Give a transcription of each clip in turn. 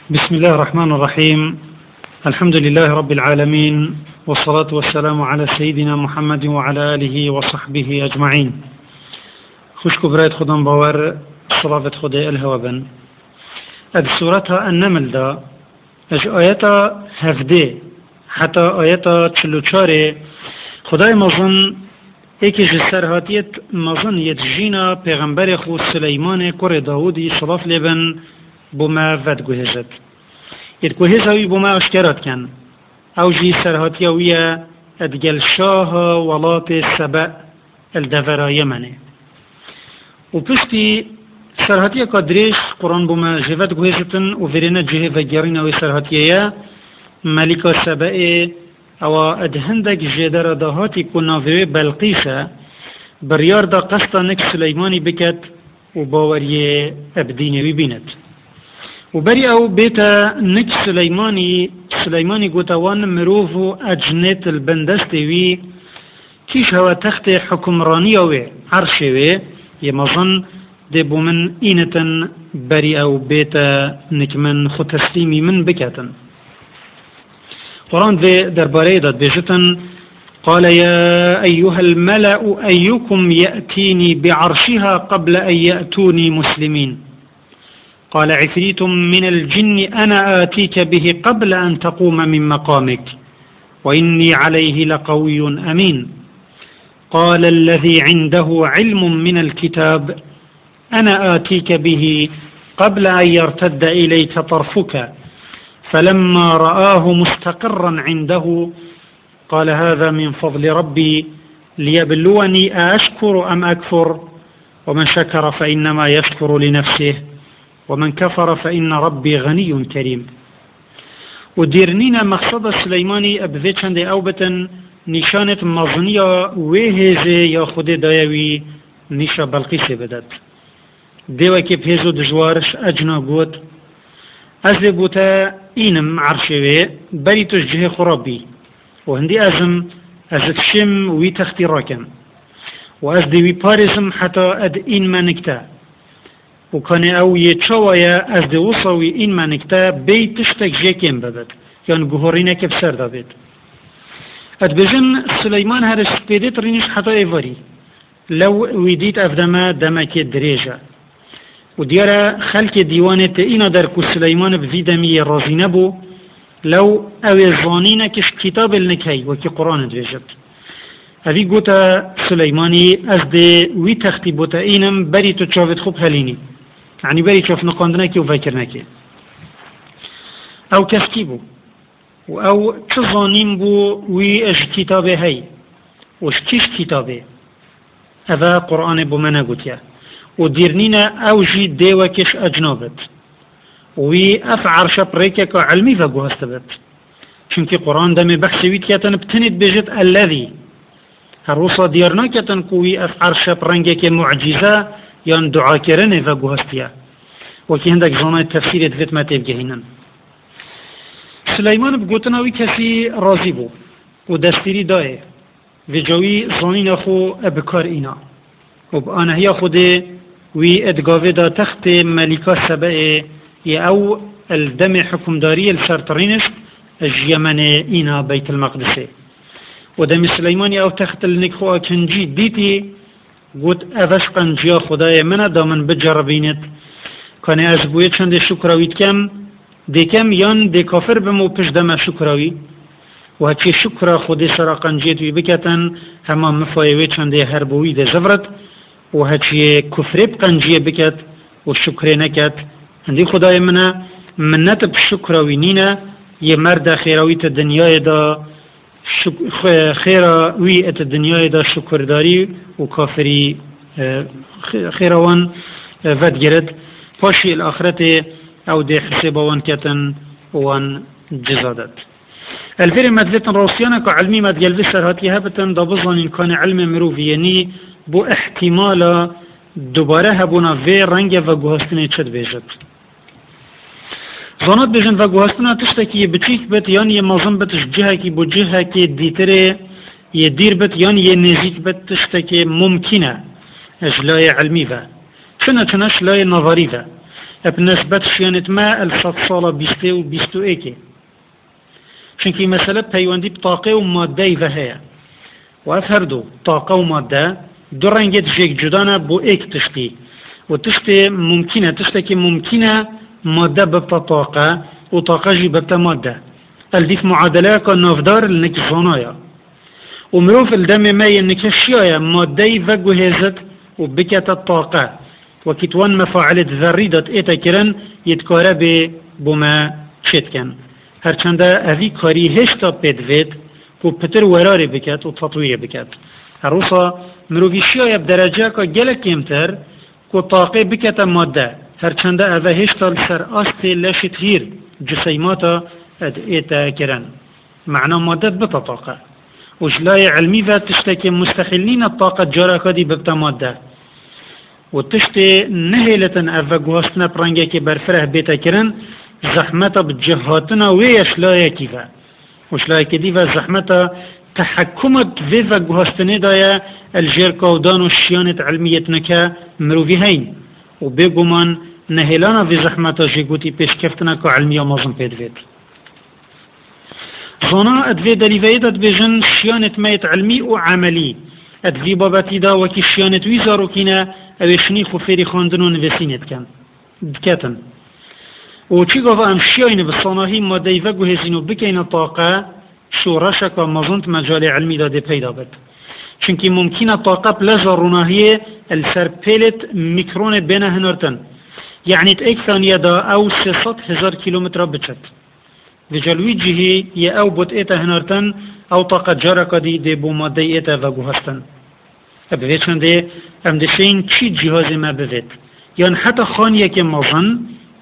بسم الله الرحمن الرحيم. الحمد لله رب العالمين، والصلاة والسلام على سيدنا محمد وعلى آله وصحبه أجمعين. خوشك برایت خودم باور صلاة خدا الهوا بن اد سورة النمل دا اج آیتا هفده حتی آیتا 44 خدای مازن ایکی جسر هاتیت مازن یت جینا پیغمبر خود سلیمان کور داودی صلاف لبن بوما ود گوهزد یت گوهزاوی بوما اشکرات کن او جی سرهاتیاویه ادگل شاه ولات سبع الدورای منه و پشتی سرهاتیه کادریش قرآن بوما جواد گوهزتن و ورینه جه و گرین اوی سرهاتیه ملکا سبع او ادهندک جدر دهاتی کناوی بلقیسه بریار دا قصد نک سلیمانی بکت و باوری ابدینوی بیند و بری او بیتا نک سلیمانی گوتوان مروف و اجنت البندستوی کیش هوا تخت حکمرانی اوی عرشوی یمازن دی بومن اینتن بری او بیتا نک من خود تسلیمی من بکتن قرآن درباره داد بيجتن قال يا أيها الملأ أيكم يأتيني بعرشها قبل أن يأتوني مسلمين قال عفريت من الجن أنا آتيك به قبل أن تقوم من مقامك وإني عليه لقوي أمين قال الذي عنده علم من الكتاب أنا آتيك به قبل أن يرتد إليك طرفك فلما رآه مستقرا عنده قال هذا من فضل ربي ليبلوني أشكر أم أكفر ومن شكر فإنما يشكر لنفسه ومن كفر فإن ربي غني كريم وديرنينا مقصد سليماني أبذيتشان دي أوبتن نشانة مظنية ويهزي يا خود دايوي نشا بلقيسي بدت ديوة كي بهزو دجوارش أجنا قوت از بوتا اینم عرشوی بری تجه خرابی و هندی ازم از کشم وی تختی راکم و از دوی پارزم حتی اد این منکتا و کانه او یه چوایا از دوصاوی این منکتا بی تشتک جکم ببد یعنی گوهرینه که بسر دابد اد بجن سلیمان هر سپیدت رینش حتی ایواری لو ویدیت افدما دمک دریجه و دیاره خلق دیوانت اینا در کو سلیمان بزیدمی رازی نبو لو او زانینه کش کتاب النکی و که قرآن دویجد اوی گوتا سلیمانی از ده وی تختی بوتا اینم بری تو چاوت خوب هلینی یعنی بری چاف نقاند نکی و فکر نکی او کسکی بو و او چه زانین بو وی اش کتابه هی وش کش کتابه اوه قرآن بو منه گوتیا و دیرنینا اوجی دیوکش اجنابت وی افعر شپریکه که علمی فگو هستبت چونکه قرآن دم بحثویت کتن بتنید بجد الذی هر روصا دیرنا کتن کوی افعر شپرنگه که معجزه یا دعا کرنه فگو هستیا وکی هندک زانای تفسیرت فیت متیب گهینن سلیمان بگوتناوی کسی راضی بو و دستیری دایه و جوی زانین خو ابکار اینا و بآنهی خوده وی ادگاوه دا تخت ملکا سبعه یا او الدم حکمداری السرطرینش اجیمن اینا بیت المقدسه و دم سلیمانی او تخت النکخوا کنجی دیتی گوت اوش قنجیا خدای من دامن بجربینت کانه از بوی چند شکراویت کم دیکم یان دی کافر بمو پش دم شکراوی و هچی شکر خودی سرا قنجیت وی بکتن همان مفایوی چند هر بوی ده زفرت و هچی کفری بقنجیه بکت و شکری نکت هندی خدای منت بشکراوی نینه یه مرد خیراوی تا دنیای دا خیراوی تا دنیای دا شکرداری و کافری خیراوان ود گرد پاشی الاخرت او دی حسابوان کتن وان جزادت الفير مدلتن روسيانا كعلمي مدجل سرهاتي هبتن دابزان إن كان علم مروفي يعني بو احتمالا دوباره هبونا في رنگ و گوهستنه چد بیجد زانات بیجن و گوهستنه تشتکی بچیک بت یان یه مازم بتش جهه کی بو جهه کی دیتره یه دیر بت یان یه نزیک بت تشتکی ممکنه اجلای علمی و چنش لای نظری و بنسبة شيانت ما الصد صالة بيستي و بيستو ايكي چونكي مسألة بيواندي بطاقة ومادة وهي وأفهردو طاقة ومادة دو رنجت جيك جدانا بو ايك تشتي وتشتي ممكنة تشتكي ممكنة مادة ببتا طاقة وطاقة جي ببتا مادة الديك معادلة كنافدار لنك زونايا ومروف الدم ما ينكشيايا مادة وجهزت وبكت الطاقة وكتوان مفاعلة ذريدة ايتا كرن يتكارا بما شتكن هرچند اوی کاری هشتا بدوید و پتر وراره بکد و تطویه بکد هروسا مرویشی بدرجه که گله کمتر که طاقه بکت ماده هرچند اوی هشتا لسر آستی لشت هیر جسیماتا ادئیتا کرن معنا ماده بتا طاقه وجلاي علمي و تشتكي مستحيلين الطاقة جارة كدي ببتا ماده و تشتي نهيلة اوه گوهستنا پرنگه که برفره بیتا کرن زحمتا بجهاتنا ويش لايا كيفا وش لايا كديفا زحمتا تحكمت فيفا جهستني دايا الجير كودان والشيانة علمية نكا مروفي هين وبيقومان نهيلانا في زحمتا جيقوتي بيش كفتنا كعلمية مازن بيدفيد زونا ادفي دليفايد ادبيجن شيانة ميت علمي وعملي ادفي باباتي دا وكي شيانة ويزارو كينا اوشني خفيري خاندنو نفسينت كان دكاتن وچی گفت امشیاین بصناهی ماده و گهزینو بکین طاقه شو رشک و مزنت مجال علمی داده پیدا بد چونکی ممکنه طاقه بلزا روناهیه السر پیلت میکرون بین هنرتن یعنی ایک ثانیه دا او 300,000 کیلومتر بچت و جلوی جهی یا او بود ایتا هنرتن او طاقه جارکا دی بو ماده ایتا و گهستن ابوید چنده امدشین چی جهاز ما بوید یعنی حتی خانیه که مزن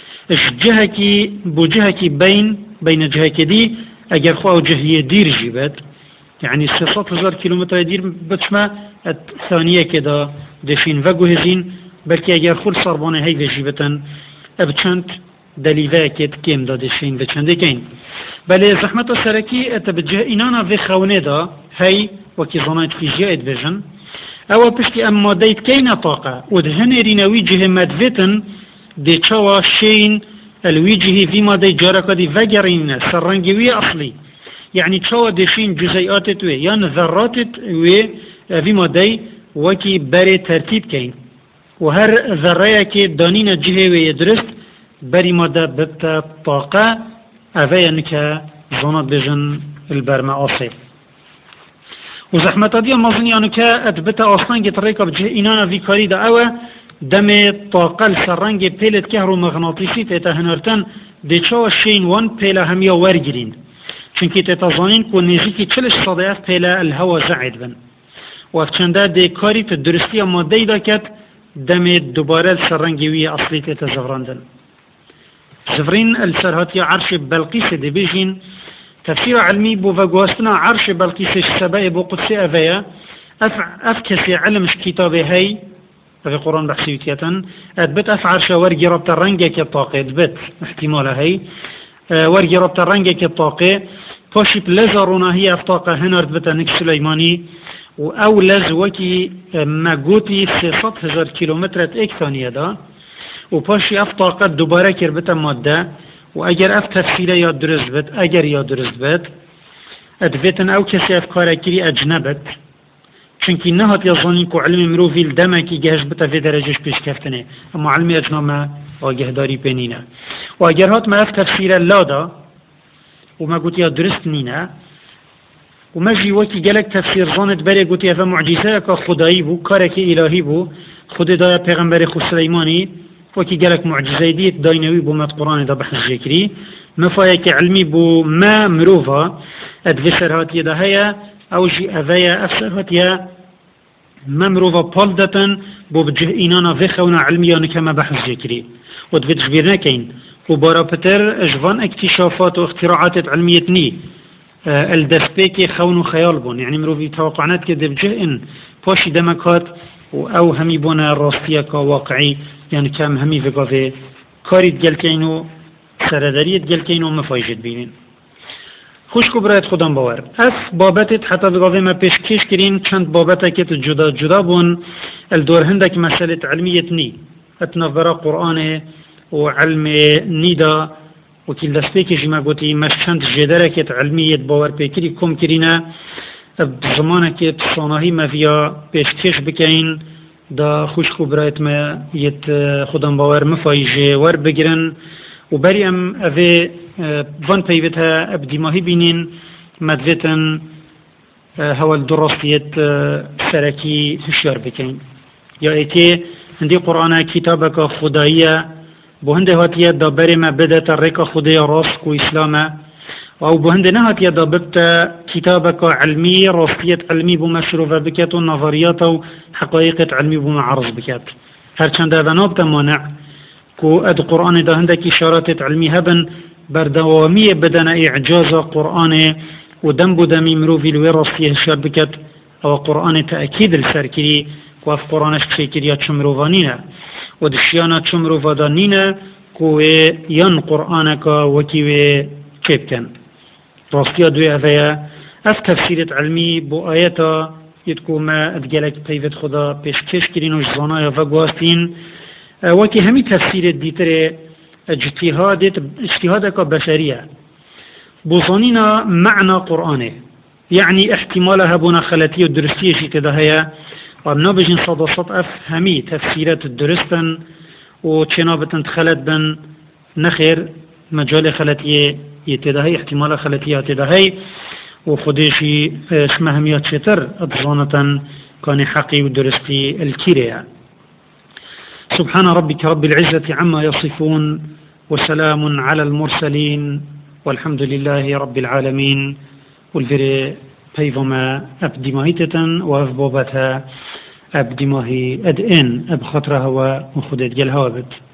جهكي بو جهكي بين جهكي دي اگر خو جهية دير جيبت يعني 600,000 كيلومتر دير بتشما ثانية كده دشين وجهزين بلكي اگر خو صربانه هي جيبتن ابچند دليفا كد كيم دا دشين وچند كين بل زحمت سركي اتبجه انانا في خونه دا هي وكي زنات فيزياء ادفيجن او بشتي اما ديت كين طاقة ودهن رينوي جه مدفتن دي چوا شين الوجهي في مادة جاركا دي وگرين سرنجوي أصلي يعني چوا دي شين جزيئات توي يعني ذرات توي في مادة وكي بري ترتيب كين وهر ذرية كي دانين جهة ويدرست بري مادة ببتا طاقة أفايا نكا زونات بجن البرمة أصي وزحمة دي مظني أنكا أتبتا أصلا جتريكا بجه إنانا في كاري دا أوه دم طاقة السرنج بيلت كهرومغناطيسي تتهنرتن دي چاو شين وان بيلا هميا ورگرين چونكي تتظانين كو نزيكي 40 بيلا الهوا زعد بن وفچنده دي كاري تدرستي مادي دا كت دم دوباره السرنجوية أصلي تتزغراندن زفرين السرهاتي عرش بلقيس دي بيجين تفسير علمي بو فاقواستنا عرش بلقيس السبائي بو قدسي أفايا أفكسي علمش كتابي هاي في القرآن بحسيوتية أثبت أفعل ورقي ربط الرنجة كالطاقة أثبت احتمالها هي ورقي ربط الرنجة كالطاقة فاشي بلزارونا هي أفطاقة هنا أثبت نك سليماني أو لز وكي مقوتي 600,000 كيلومتر اك ثانية دا وفاشي أفطاقة دوباره كربت مادة وأجر أف تفسيره يا درست بت أجر يا درست بت أثبتن أو كسي أفكار كري أجنبت چونکی نهات یزانی کو علم مروفی الدم کی گهش بتا في درجهش پیش کفتنه اما علم اجنامه آگهداری پنینه و اگر هات ما تفسیر لادا و ما قلت يا درست نينا وما جي وكي جالك تفسير ظنت بري قلت يا فمعجزة كخداي بو كارك إلهي بو خد دا پیغمبر خو سليماني وكي جالك معجزة ديت داينوي بو مات قرآن دا بحث جكري مفايك علمي بو ما مروفا ادفسر هاتي دا هيا او جي اذايا افسر هاتيا ما مروفا بالدتن بو بجه إنانا فيخونا علميا نكما بحث جكري ودفت جبيرنا كين وبارا بتر اجفان اكتشافات واختراعات علمية ني الدسبيكي خون خيال بون يعني مروفي توقعنات كده بجه ان باشي دمكات او همي بونا راستيا كواقعي يعني كام همي في قضي كاريت جلكينو سرداريت جلكينو مفايجت بينين خوشكو برایت خودم باور اف بابتت حتی بقاوه ما پیش کش کرین چند بابتا که جدا جدا بون الدور هندك مسألة علمية ني اتنفرا قرآن وعلم نيدا وكل دسبيك جمع قوتي مشند جدركت علمية باور بكري كم كرينا بزمانك بصانهي ما فيها بيشكش بكين دا خوش خبرات ما يت خودم باور مفايجه ور بگرن و بریم اوه وان پیوتها ابدیماهی بینین مدویتن هول درستیت سرکی هشیار بکن یا ایتی هندی قرآن کتابک خداییه بو هنده هاتیه دا بریم بدت ریک خدای راست و اسلامه او بو هنده نهاتیه دا ببتا کتابک علمی راستیت علمی بو مشروفه بکت و نظریات و حقایقت علمی بو معرض بکت هرچند اوه نابتا مانع كو اد قرآن ده هندك إشارات علمي هبن بردوامية بدن إعجاز قرآن ودم بدمي مروفي الوراثية شربكت أو قرآن تأكيد السركري كواف قرآن شكريا تشمروفانينا ودشيانا تشمروفادانينا كو ين قرآنك وكيوي كيبكن راستيا دوي أذيا أف تفسيرة علمي بو آياتا يتكو ما أدقالك قيفت خدا بيشكش كرينو جزانا يفاقواستين وكي همي تفسير ديتر اجتهادك بشرية بوصانينا معنى قرآنه يعني احتمالها بنا خلاتية الدرستية جتدهيا وابنابجن صداصات همي تفسيرات الدرستن وچنابتن تخلت بن نخير مجال خلاتية يتدهي احتمال خلاتية يتدهي وخديشي اسمهميات شتر اضزانة كان حقي ودرستي الكيريا سبحان ربك رب العزة عما يصفون وسلام على المرسلين والحمد لله رب العالمين والفري بيفما أبدماهيتة وأفبوبتها أبدماهي أدئن أبخطرها ومخدد جلهوابت